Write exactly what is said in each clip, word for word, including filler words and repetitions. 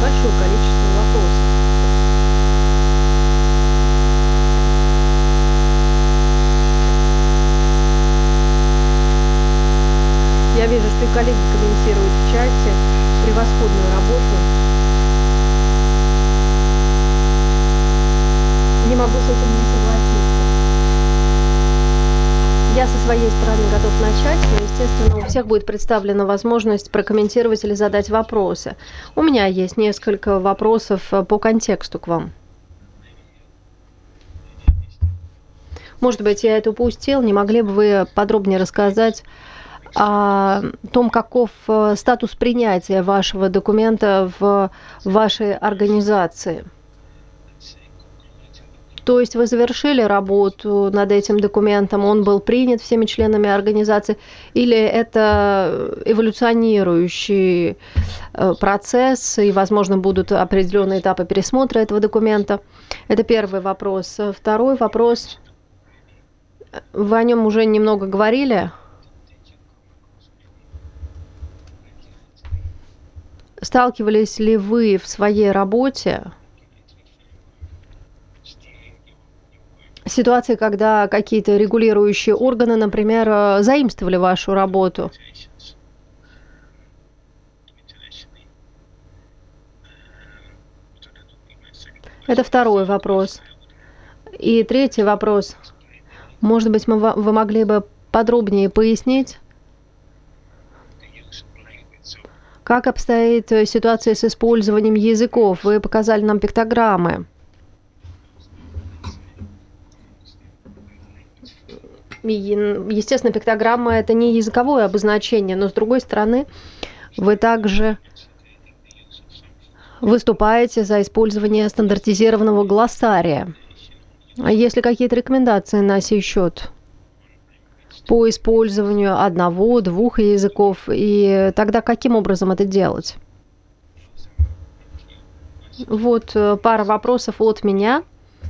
большое количество вопросов. Я вижу, что и коллеги комментируют в чате превосходную работу. Не могу с этим не согласиться. Я со своей стороны готов начать, но, естественно, у всех будет представлена возможность прокомментировать или задать вопросы. У меня есть несколько вопросов по контексту к вам. Может быть, я это упустил. Не могли бы вы подробнее рассказать о том, каков статус принятия вашего документа в вашей организации? То есть вы завершили работу над этим документом, он был принят всеми членами организации, или это эволюционирующий процесс, и, возможно, будут определенные этапы пересмотра этого документа? Это первый вопрос. Второй вопрос. Вы о нем уже немного говорили. Сталкивались ли вы в своей работе с ситуацией, когда какие-то регулирующие органы, например, заимствовали вашу работу? Это второй вопрос. И третий вопрос. Может быть, мы, вы могли бы подробнее пояснить, как обстоит ситуация с использованием языков? Вы показали нам пиктограммы. Естественно, пиктограмма – это не языковое обозначение, но, с другой стороны, вы также выступаете за использование стандартизированного глоссария. А есть ли какие-то рекомендации на сей счет по использованию одного, двух языков? И тогда каким образом это делать? Вот пара вопросов от меня.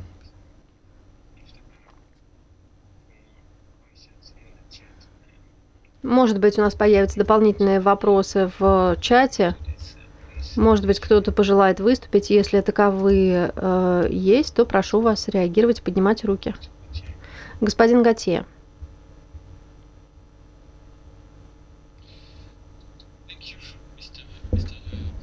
Может быть, у нас появятся дополнительные вопросы в чате. Может быть, кто-то пожелает выступить. Если таковые э, есть, то прошу вас реагировать, поднимать руки. Господин Готье.